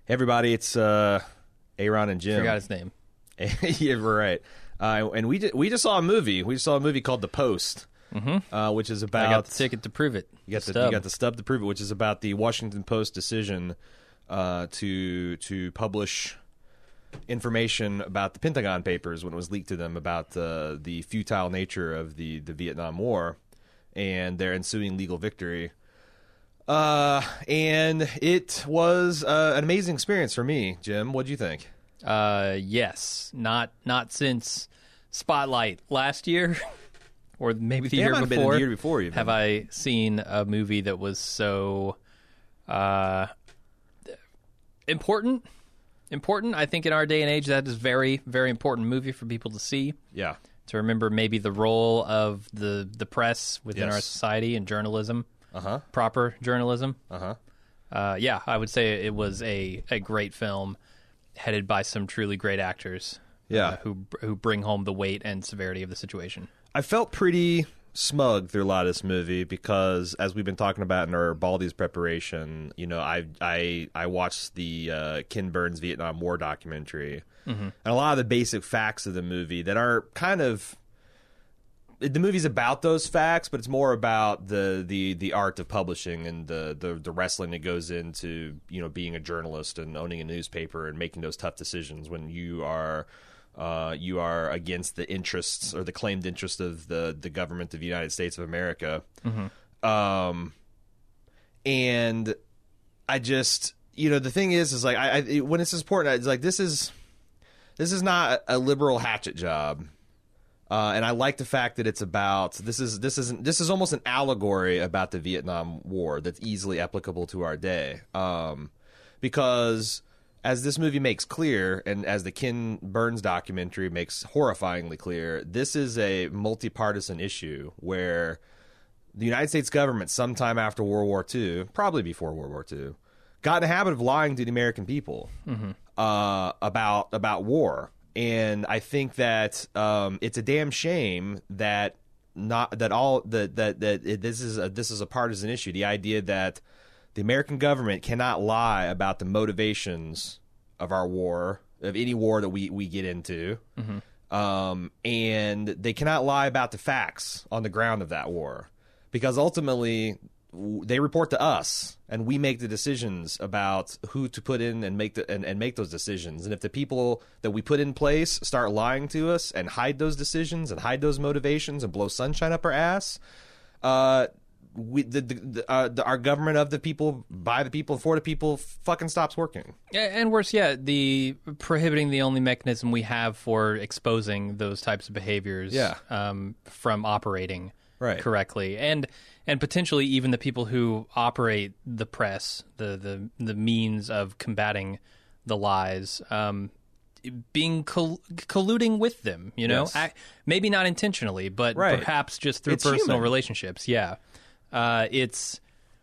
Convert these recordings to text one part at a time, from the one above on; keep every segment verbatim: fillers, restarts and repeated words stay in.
Hey everybody, it's uh, Aaron and Jim. Forgot his name. Yeah, we're right. Uh, and we just, we just saw a movie. We saw a movie called The Post, mm-hmm. uh, which is about. I got the ticket to prove it. You got the, the, you got the stub to prove it, which is about the Washington Post decision uh, to to publish information about the Pentagon Papers when it was leaked to them about uh, the futile nature of the the Vietnam War and their ensuing legal victory. Uh, and it was uh, an amazing experience for me, Jim. What do you think? Uh, yes, not not since Spotlight last year, or maybe the Yeah, it year might have been before. the year before, even. Have I seen a movie that was so uh, important? Important, I think, in our day and age, that is very, very important movie for people to see. Yeah. To remember maybe the role of the the press within Yes. our society and journalism. Uh-huh. Proper journalism. Uh-huh. Uh, yeah, I would say it was a, a great film headed by some truly great actors Yeah. uh, who who bring home the weight and severity of the situation. I felt pretty smug through a lot of this movie because, as we've been talking about in our Baldy's preparation, you know, I I I watched the uh, Ken Burns Vietnam War documentary, mm-hmm. and a lot of the basic facts of the movie that are kind of. The movie's about those facts, but it's more about the, the, the art of publishing and the, the the wrestling that goes into, you know, being a journalist and owning a newspaper and making those tough decisions when you are uh, you are against the interests or the claimed interest of the, the government of the United States of America. Mm-hmm. Um, and I just, you know, the thing is, is like I, I when it's important, it's like this is this is not a liberal hatchet job. Uh, and I like the fact that it's about this is this isn't this is almost an allegory about the Vietnam War that's easily applicable to our day, um, because as this movie makes clear, and as the Ken Burns documentary makes horrifyingly clear, this is a multi-partisan issue where the United States government, sometime after World War Two, probably before World War Two, got in the habit of lying to the American people mm-hmm. uh, about about war. And I think that um, it's a damn shame that not that all that that that it, this is a, this is a partisan issue. The idea that the American government cannot lie about the motivations of our war, of any war that we, we get into, mm-hmm. um, and they cannot lie about the facts on the ground of that war, because ultimately they report to us, and we make the decisions about who to put in and make the and, and make those decisions. And if the people that we put in place start lying to us and hide those decisions and hide those motivations and blow sunshine up our ass, uh, we the, the, the, uh, the our government of the people, by the people, for the people, fucking stops working. And worse yet, the prohibiting the only mechanism we have for exposing those types of behaviors, Yeah. um, from operating Right. correctly, and and potentially even the people who operate the press, the the, the means of combating the lies, um, being coll- colluding with them. You know, Yes. I, maybe not intentionally, but Right. perhaps just through It's personal human. relationships. Yeah, uh, it's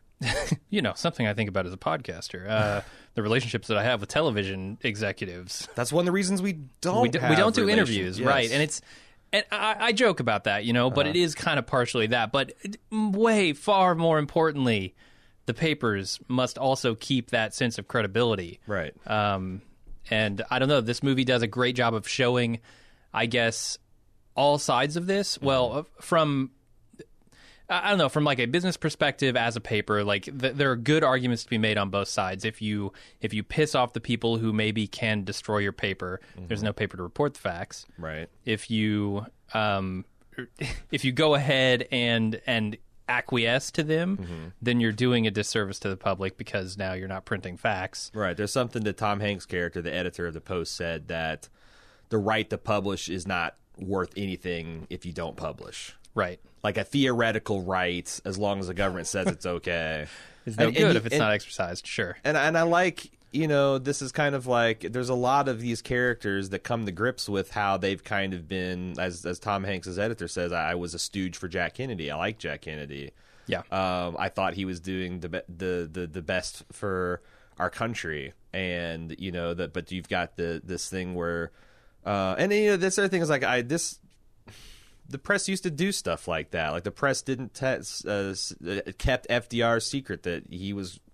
you know something I think about as a podcaster. Uh, the relationships that I have with television executives. That's one of the reasons we don't We, do, have we don't do relations. interviews, Yes. right? And it's and I, I joke about that, you know, but Uh-huh. it is kind of partially that. But way far more importantly, the papers must also keep that sense of credibility, Right. Um, and I don't know, this movie does a great job of showing, I guess, all sides of this. Mm-hmm. Well, from I don't know, from like a business perspective as a paper, like th- there are good arguments to be made on both sides. If you if you piss off the people who maybe can destroy your paper, Mm-hmm. there's no paper to report the facts. Right. If you um, if you go ahead and and acquiesce to them, Mm-hmm. then you're doing a disservice to the public because now you're not printing facts. Right. There's something that Tom Hanks' character, the editor of the Post, said that the right to publish is not worth anything if you don't publish. Right. Like a theoretical right, as long as the government says it's okay. It's no And- good and if it's and- not exercised, sure. And and I like, you know, this is kind of like there's a lot of these characters that come to grips with how they've kind of been, as as Tom Hanks' editor says, I, I was a stooge for Jack Kennedy. I like Jack Kennedy. Yeah. Um, I thought he was doing the be- the the the best for our country, and you know that. But you've got the this thing where, uh, and you know this other thing is like I this. The press used to do stuff like that. Like the press didn't te- uh, kept F D R's secret that he was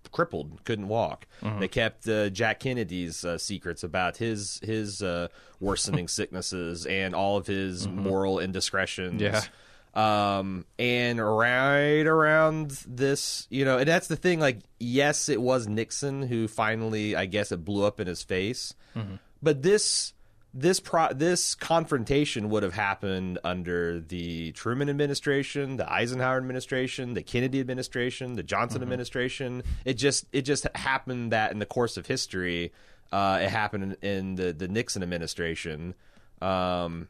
crippled, couldn't walk. Mm-hmm. They kept uh, Jack Kennedy's uh, secrets about his his uh, worsening sicknesses and all of his mm-hmm. moral indiscretions. Yeah. Um, and right around this, you know, and that's the thing, like, yes, it was Nixon who finally, I guess, it blew up in his face. Mm-hmm. But this this pro- this confrontation would have happened under the Truman administration, the Eisenhower administration, the Kennedy administration, the Johnson mm-hmm. administration. It just it just happened that in the course of history, uh, it happened in, in the, the Nixon administration. Um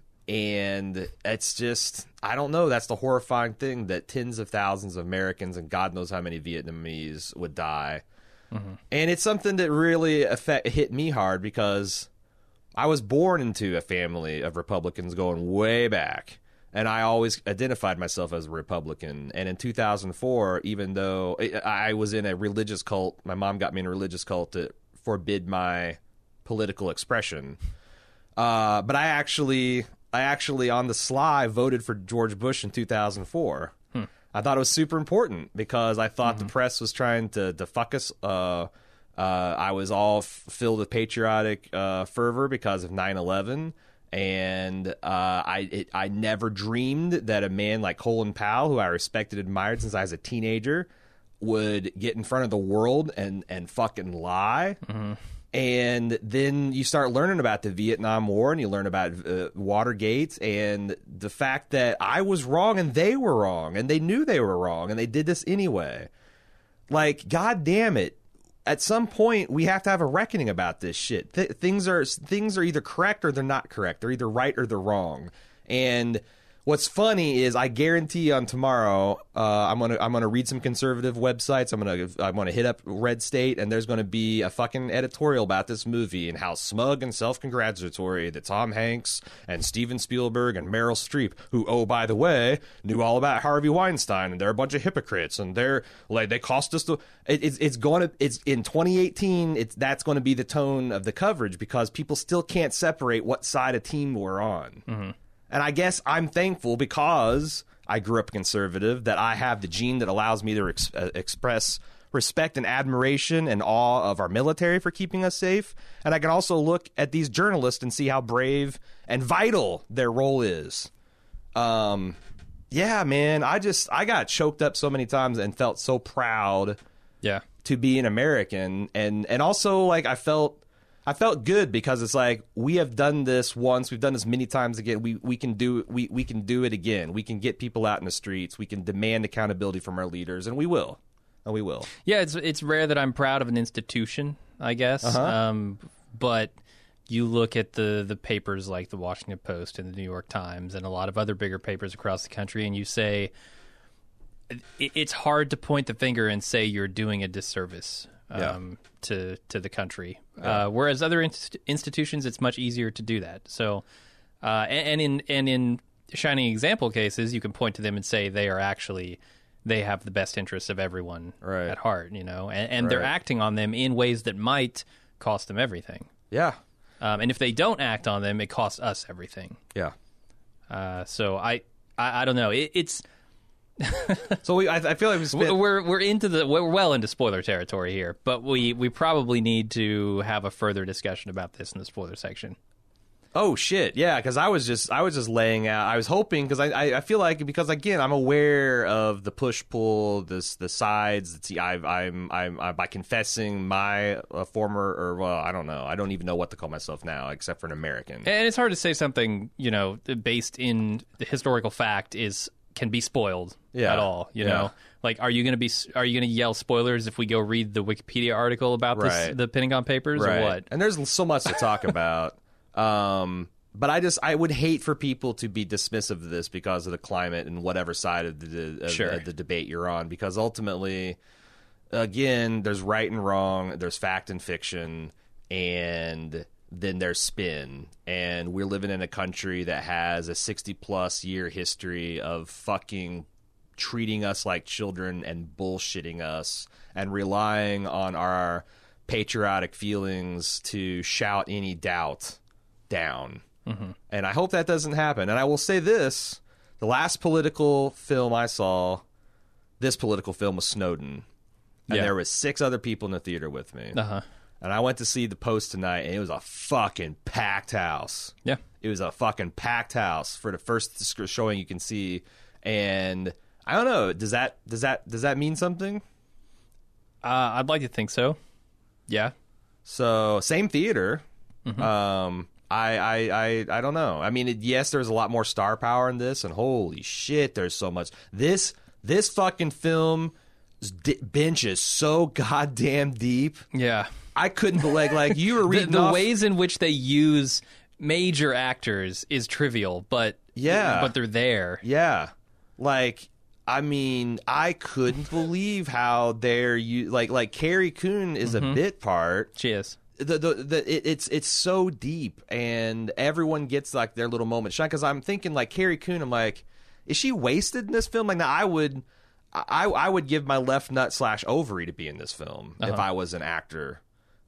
And it's just, I don't know, that's the horrifying thing, that tens of thousands of Americans and God knows how many Vietnamese would die. Mm-hmm. And it's something that really affect, hit me hard because I was born into a family of Republicans going way back. And I always identified myself as a Republican. And in two thousand four, even though I was in a religious cult, my mom got me in a religious cult that forbid my political expression. Uh, but I actually... I actually, on the sly, voted for George Bush in two thousand four. Hmm. I thought it was super important because I thought mm-hmm. the press was trying to, to fuck us. Uh, uh, I was all f- filled with patriotic uh, fervor because of nine eleven. And uh, I it, I never dreamed that a man like Colin Powell, who I respected and admired since I was a teenager, would get in front of the world and, and fucking lie. Mm-hmm. And then you start learning about the Vietnam War and you learn about uh, Watergate and the fact that I was wrong and they were wrong and they knew they were wrong and they did this anyway. Like, God damn it. At some point, we have to have a reckoning about this shit. Th- things are things are either correct or they're not correct. They're either right or they're wrong. And what's funny is I guarantee on tomorrow uh, I'm gonna I'm gonna read some conservative websites. I'm gonna I'm gonna hit up Red State and there's gonna be a fucking editorial about this movie and how smug and self-congratulatory that Tom Hanks and Steven Spielberg and Meryl Streep, who oh by the way knew all about Harvey Weinstein and they're a bunch of hypocrites and they're like they cost us the it, it's it's going to it's in twenty eighteen it's that's going to be the tone of the coverage because people still can't separate what side of team we're on. Mm-hmm. And I guess I'm thankful because I grew up conservative that I have the gene that allows me to ex- uh, express respect and admiration and awe of our military for keeping us safe. And I can also look at these journalists and see how brave and vital their role is. Um, yeah, man, I just I got choked up so many times and felt so proud yeah. to be an American. And, and also, like, I felt... I felt good because it's like we have done this once, we've done this many times again. We we can do we we can do it again. We can get people out in the streets. We can demand accountability from our leaders, and we will, and we will. Yeah, it's it's rare that I'm proud of an institution, I guess. Uh-huh. Um, but you look at the the papers like the Washington Post and the New York Times and a lot of other bigger papers across the country, and you say it, it's hard to point the finger and say you're doing a disservice. Um, yeah. to to the country, yeah. uh, whereas other inst- institutions, it's much easier to do that. So, uh, and, and in and in shining example cases, you can point to them and say they are actually they have the best interests of everyone right. at heart, you know, and, and right. they're acting on them in ways that might cost them everything. Yeah, um, and if they don't act on them, it costs us everything. Yeah. Uh, so I, I I don't know. It, it's. So we, I, I feel like we spent... we're we're into the we're well into spoiler territory here, but we, we probably need to have a further discussion about this in the spoiler section. Oh shit, yeah, because I was just I was just laying out. I was hoping because I, I I feel like because again I'm aware of the push pull, this the sides. See, I've, I'm I'm I'm by confessing my uh, former or well I don't know I don't even know what to call myself now except for an American. And it's hard to say something you know based in the historical fact is. Can be spoiled yeah. at all, you yeah. know. Like, are you going to be? Are you going to yell spoilers if we go read the Wikipedia article about right. this, the Pentagon Papers, right. or what? And there's so much to talk about. Um, but I just I would hate for people to be dismissive of this because of the climate and whatever side of the of, sure. of the debate you're on. Because ultimately, again, there's right and wrong, there's fact and fiction, and then there's spin. And we're living in a country that has a sixty plus year history of fucking treating us like children and bullshitting us and relying on our patriotic feelings to shout any doubt down. Mm-hmm. And I hope that doesn't happen. And I will say this, the last political film I saw, this political film was Snowden. and Yeah. there was six other people in the theater with me. Uh-huh. And I went to see The Post tonight, and it was a fucking packed house. Yeah. It was a fucking packed house for the first sc- showing you can see. And I don't know, does that does that does that mean something? Uh, I'd like to think so. Yeah. So same theater. Mm-hmm. Um, I, I I I don't know. I mean, it, yes, there's a lot more star power in this, and holy shit, there's so much. This this fucking film d- bench is so goddamn deep. Yeah. I couldn't believe, like, you were The, reading the off- ways in which they use major actors is trivial, but Yeah. but they're there. Yeah. Like, I mean, I couldn't believe how they're you like like Carrie Coon is Mm-hmm. a bit part. She is. The the, the it, it's it's so deep, and everyone gets like their little moment shine. Because I'm thinking like Carrie Coon, I'm like, is she wasted in this film? Like, now I would. I, I would give my left nut slash ovary to be in this film Uh-huh. if I was an actor.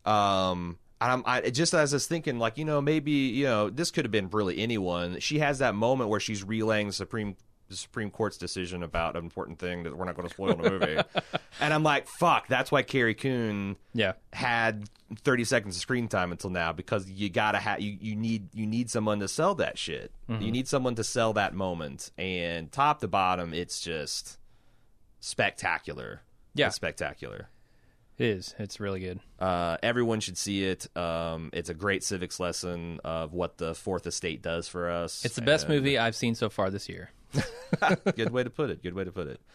Um, and I'm I, just as I was thinking, like, you know, maybe, you know, this could have been really anyone. She has that moment where she's relaying the Supreme the Supreme Court's decision about an important thing that we're not going to spoil in the movie. And I'm like, fuck, that's why Carrie Coon Yeah. had thirty seconds of screen time until now, because you gotta have you, you need you need someone to sell that shit. Mm-hmm. You need someone to sell that moment, and top to bottom, it's just spectacular. Yeah. It's spectacular. It is. It's really good. Uh, everyone should see it. Um, it's a great civics lesson of what the Fourth Estate does for us. It's the best and- movie I've seen so far this year. Good way to put it. Good way to put it.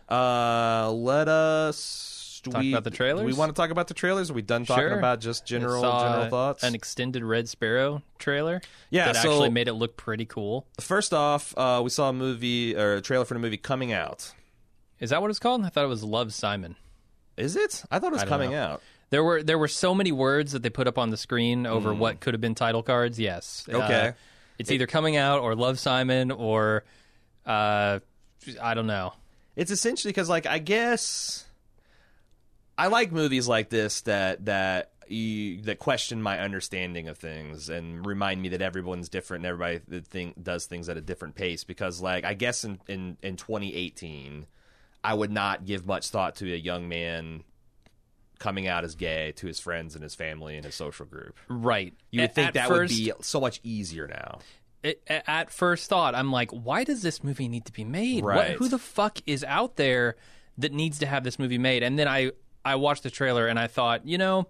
Uh, let us do Talk we, about the trailers? Do we want to talk about the trailers? Are we done talking Sure. about just general Saw general thoughts? An extended Red Sparrow trailer. Yeah, that so- actually made it look pretty cool. First off, uh, we saw a movie or a trailer for the movie coming out. Is that what it's called? I thought it was Love, Simon. Is it? I thought it was I don't coming know. out. There were there were so many words that they put up on the screen over what could have been title cards. Yes. Okay. Uh, it's either coming out or Love, Simon or uh, I don't know. It's essentially because, like, I guess I like movies like this that that you, that question my understanding of things and remind me that everyone's different and everybody that thing, does things at a different pace. Because, like, I guess in, in, in twenty eighteen, I would not give much thought to a young man coming out as gay to his friends and his family and his social group. Right. You would A- think at that first, would be so much easier now. it, a- at first thought, I'm like, why does this movie need to be made? What, Right. who the fuck is out there that needs to have this movie made? And then I, I watched the trailer and I thought, you know,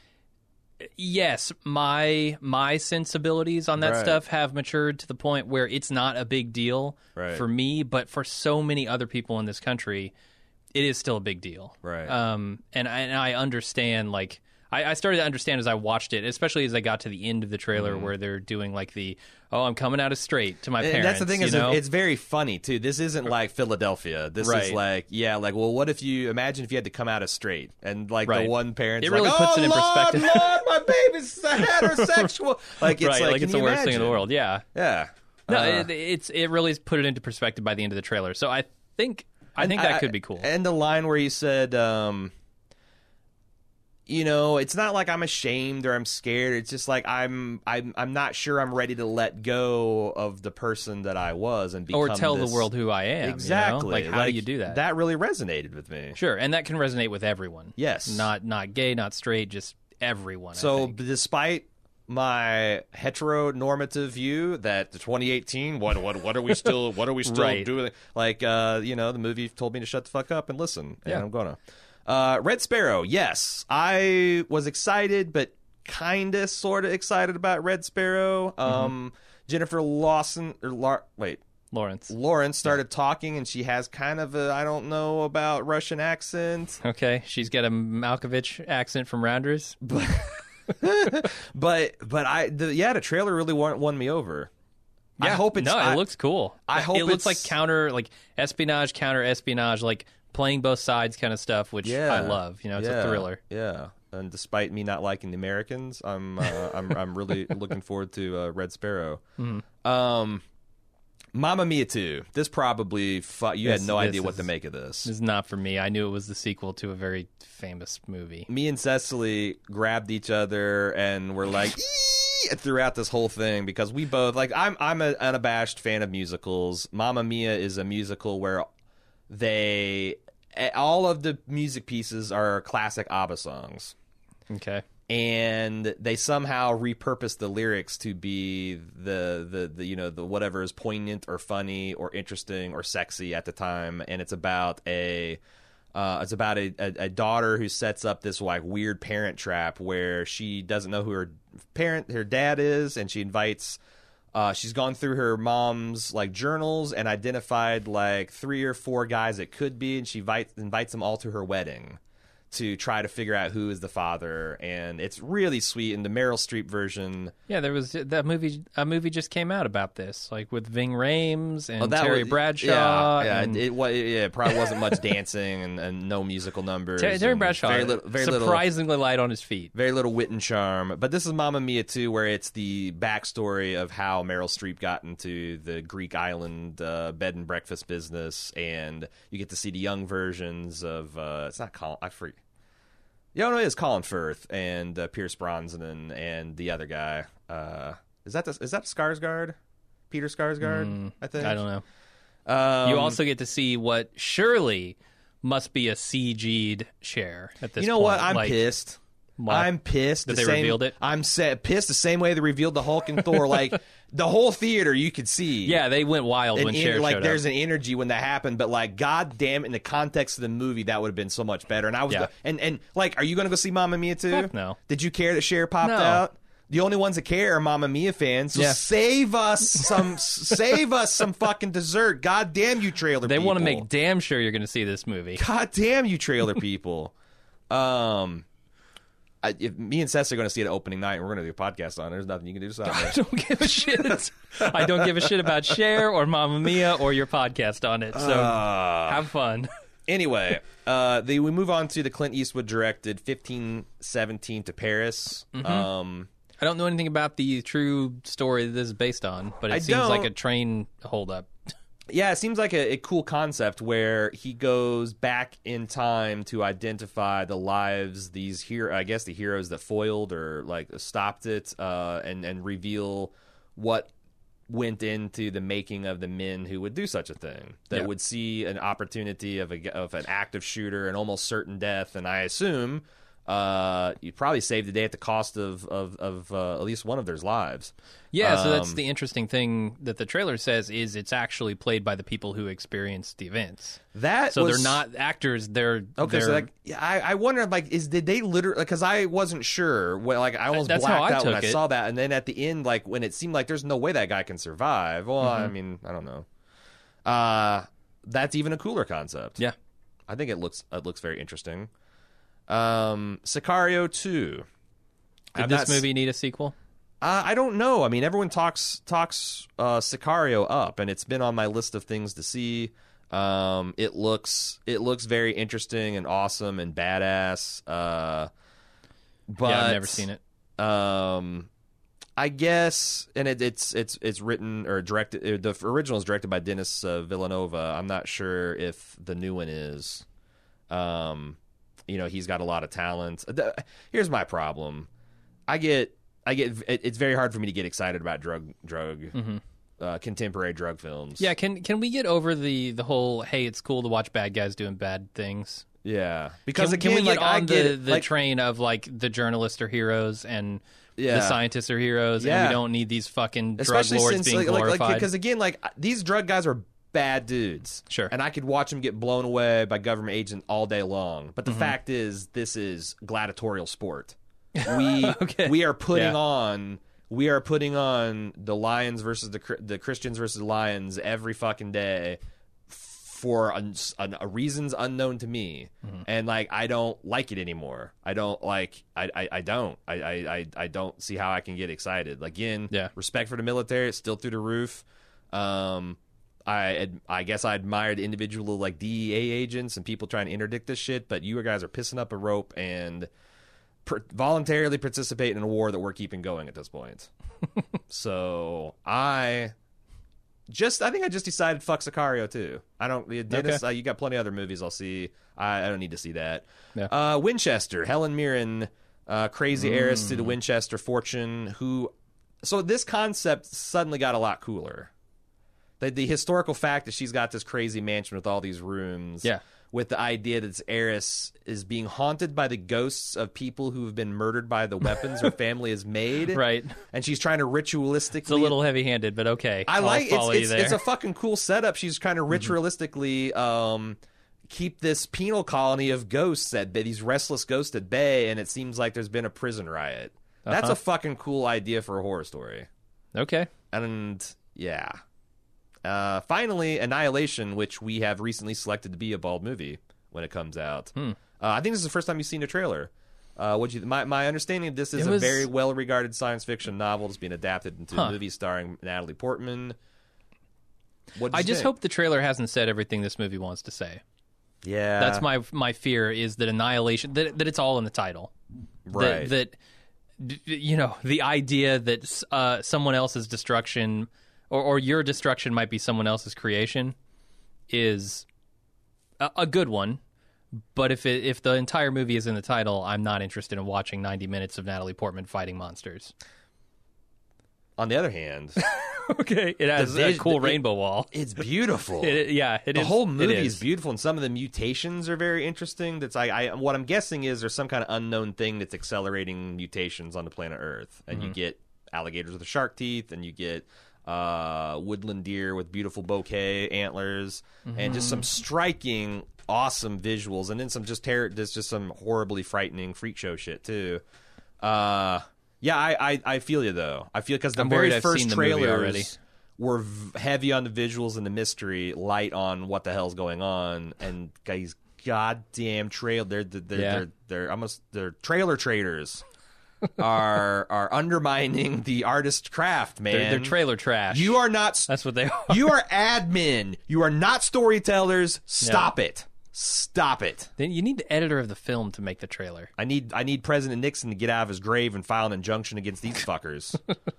yes, my my sensibilities on that Right. stuff have matured to the point where it's not a big deal Right. for me, but for so many other people in this country, it is still a big deal. Right. Um, and I, and I understand, like, I, I started to understand as I watched it, especially as I got to the end of the trailer where they're doing, like, the, oh, I'm coming out as straight to my And parents. that's the thing you is, know? it's very funny too. This isn't like Philadelphia. This is Right. like, yeah, like, well, what if you imagine if you had to come out as straight and like Right. the one parent, It really like, puts oh, it in Lord, perspective." Lord, my baby's heterosexual. Like, it's right, like, like, can it's the you worst thing in the imagine? world. Yeah. Yeah. No, Uh, it, it's it really put it into perspective by the end of the trailer. So I think I think that could be cool. And the line where he said, um, you know, it's not like I'm ashamed or I'm scared. It's just like I'm, I'm, I'm not sure I'm ready to let go of the person that I was and become Or tell this- the world who I am. you know? Exactly. Like, how do you do that? That really resonated with me. Sure, and that can resonate with everyone. Yes. Not not gay, not straight, just everyone. I So, think. despite my heteronormative view that the twenty eighteen, what what what are we still what are we still Right. doing? Like, uh, you know, the movie told me to shut the fuck up and listen, and Yeah. I'm gonna. Uh, Red Sparrow, yes, I was excited, but kind of, sort of excited about Red Sparrow. Um, Jennifer Lawson, or Lar- wait, Lawrence. Lawrence started talking, and she has kind of a I don't know about Russian accent. Okay, she's got a Malkovich accent from Rounders. But but I the, yeah the trailer really won, won me over. I Yeah, hope it's no. I, It looks cool. I hope it looks like it's- counter, like espionage, counter espionage, like playing both sides kind of stuff, which yeah I love. You know, it's yeah, a thriller. Yeah, and despite me not liking the Americans, I'm uh, I'm I'm really looking forward to uh, Red Sparrow. Mm-hmm. Um, Mamma Mia two. This probably fu- you This- had no this idea what is- to make of this. This is not for me. I knew it was the sequel to a very famous movie. Me and Cecily grabbed each other and were like "Ee!" throughout this whole thing because we both like I'm I'm an unabashed fan of musicals. Mamma Mia is a musical where they all of the music pieces are classic ABBA songs. Okay. And they somehow repurpose the lyrics to be the, the, the you know the whatever is poignant or funny or interesting or sexy at the time, and it's about a uh, it's about a, a, a daughter who sets up this like weird parent trap where she doesn't know who her parent her dad is, and she invites uh, she's gone through her mom's like journals and identified like three or four guys it could be, and she invites invites them all to her wedding to try to figure out who is the father, and it's really sweet. In the Meryl Streep version, yeah, there was that movie. A movie just came out about this, like with Ving Rhames and oh, that Terry was, Bradshaw. Yeah, yeah, and... it, it, yeah, it probably wasn't much dancing and, and no musical numbers. Terry, Terry and Bradshaw, very little, very surprisingly little, light on his feet. very little wit and charm. But this is Mamma Mia too, where it's the backstory of how Meryl Streep got into the Greek island uh, bed and breakfast business, and you get to see the young versions of uh, it's not Colin, I forget. Yeah, no, it is Colin Firth and uh, Pierce Brosnan and the other guy. Uh, is that the, is that Skarsgård? Peter Skarsgård, Mm, I think. I don't know. Um, You also get to see what surely must be a C G'd Cher at this point. You know what? I'm like, pissed. what? I'm pissed That the they same, revealed it? I'm sa- pissed the same way they revealed the Hulk and Thor. Like the whole theater, you could see. Yeah, they went wild an when en- Cher like showed there's up. an energy when that happened, but like god damn it, in the context of the movie that would have been so much better. And I was Yeah. go- and and like, are you gonna go see Mamma Mia too? Heck no. Did you care that Cher popped No. out? The only ones that care are Mamma Mia fans. So Yeah. save us some save us some fucking dessert. God damn you trailer They people. want to make damn sure you're going to see this movie. God damn you trailer people. um I, if me and Seth are going to see it at opening night, and we're going to do a podcast on it. There's nothing you can do to stop I it. don't give a shit. I don't give a shit about Cher or Mamma Mia or your podcast on it. So Uh, have fun. Anyway, uh, the, we move on to the Clint Eastwood directed fifteen seventeen to Paris. Mm-hmm. Um, I don't know anything about the true story that this is based on, but it I seems like don't- a train holdup. yeah, it seems like a, a cool concept where he goes back in time to identify the lives these hero, I guess the heroes that foiled or like stopped it, uh, and and reveal what went into the making of the men who would do such a thing, that Yeah. would see an opportunity of a of an active shooter and almost certain death, and I assume uh, you probably saved the day at the cost of of, of uh, at least one of their lives. Yeah, so that's Um, the interesting thing that the trailer says is it's actually played by the people who experienced the events. That So was, they're not actors. They're Okay, they're, so like, yeah, I, I wonder, like, is did they literally? Because I wasn't sure. Well, like, I almost That's how blacked I out when I took it. saw that, and then at the end, like, when it seemed like there's no way that guy can survive. Well, Mm-hmm. I mean, I don't know. Uh that's even a cooler concept. yeah. I think it looks it looks very interesting. Um, Sicario two. Did I'm this not s- movie need a sequel? Uh, I don't know. I mean, everyone talks talks uh, Sicario up, and it's been on my list of things to see. Um, it looks it looks very interesting and awesome and badass. Uh, but yeah, I've never seen it. Um, I guess, and it, it's it's it's written or directed. uh, The original is directed by Dennis uh, Villanova. I'm not sure if the new one is. Um, you know, he's got a lot of talent. The- Here's my problem. I get. I get it, it's very hard for me to get excited about drug drug uh, contemporary drug films. Yeah, can can we get over the the whole hey, it's cool to watch bad guys doing bad things? yeah. Because Can, again, can we get like, I on get the, it, the like, train of like the journalists are heroes and Yeah. the scientists are heroes, and Yeah. we don't need these fucking drug especially lords since being like, like, glorified. like because again, like these drug guys are bad dudes. Sure. And I could watch them get blown away by government agents all day long. But the Mm-hmm. fact is, this is gladiatorial sport. We Okay. we are putting Yeah. on. We are putting on the Lions versus the Chri- the Christians versus the Lions every fucking day for a, a reasons unknown to me, Mm-hmm. and like I don't like it anymore. I don't like. I I, I don't. I, I I I don't see how I can get excited. Again, Yeah. respect for the military. It's still through the roof. Um, I ad- I guess I admired individual like D E A agents and people trying to interdict this shit, but you guys are pissing up a rope and per- voluntarily participating in a war that we're keeping going at this point. So I just I think I just decided fuck Sicario too. I don't Dennis. Okay. Uh, you got plenty of other movies I'll see. I, I don't need to see that. Yeah. Uh, Winchester, Helen Mirren, uh, crazy heiress to the Winchester fortune. Who? So this concept suddenly got a lot cooler. The, the historical fact that she's got this crazy mansion with all these rooms. Yeah. with the idea that this heiress is being haunted by the ghosts of people who have been murdered by the weapons her family has made. Right. And she's trying to ritualistically... It's a little heavy-handed, but okay. I like I'll follow it's, you it's, there. it's a fucking cool setup. She's trying to ritualistically um, keep this penal colony of ghosts at bay, these restless ghosts at bay, and it seems like there's been a prison riot. That's Uh-huh. a fucking cool idea for a horror story. Okay. And yeah. Uh, finally, Annihilation, which we have recently selected to be a Bald movie when it comes out. Hmm. Uh, I think this is the first time you've seen a trailer. Uh, what you? My my understanding of this is It a was- very well regarded science fiction novel that's being adapted into Huh. a movie starring Natalie Portman. What I just hope the trailer hasn't said everything this movie wants to say. Yeah, That's my my fear is that Annihilation, that, that it's all in the title. right. That, that d- you know, the idea that uh, someone else's destruction or, or your destruction might be someone else's creation is a, a good one. But if it, if the entire movie is in the title, I'm not interested in watching ninety minutes of Natalie Portman fighting monsters. On the other hand, Okay, it has The a vis- cool it- rainbow wall. it's beautiful. It, yeah, it the is. whole it movie is. is beautiful, and some of the mutations are very interesting. That's I, I what I'm guessing is there's some kind of unknown thing that's accelerating mutations on the planet Earth, and Mm-hmm. you get alligators with shark teeth, and you get uh, woodland deer with beautiful bouquet antlers, and just Mm-hmm. some striking, awesome visuals, and then some just terror. There's just some horribly frightening freak show shit too. Uh, yeah, I, I I feel you though. I feel because the I'm very worried I've first seen the movie trailers already. were v- heavy on the visuals and the mystery, light on what the hell's going on, and guys, goddamn trail, they're they're they're, Yeah. they're, they're almost they're trailer traders are are undermining the artist craft, man. They're, they're trailer trash. You are not. That's what they are. You are admin. You are not storytellers. Stop it. Stop it. Then you need the editor of the film to make the trailer. I need I need President Nixon to get out of his grave and file an injunction against these fuckers.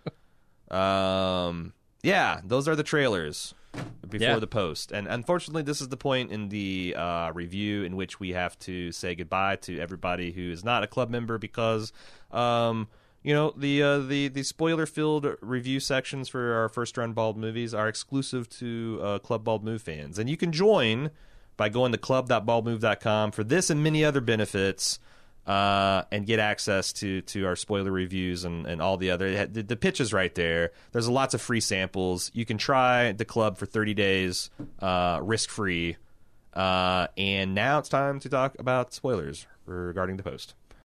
um, yeah, those are the trailers before Yeah. the post, and unfortunately, this is the point in the uh, review in which we have to say goodbye to everybody who is not a club member because, um, you know, the uh, the the spoiler filled review sections for our first run Bald movies are exclusive to uh, Club Bald Move fans, and you can join by going to club dot bald move dot com for this and many other benefits, uh, and get access to to our spoiler reviews and, and all the other. The, the pitch is right there. There's lots of free samples. You can try the club for thirty days, uh, risk-free. Uh, and now it's time to talk about spoilers regarding the post.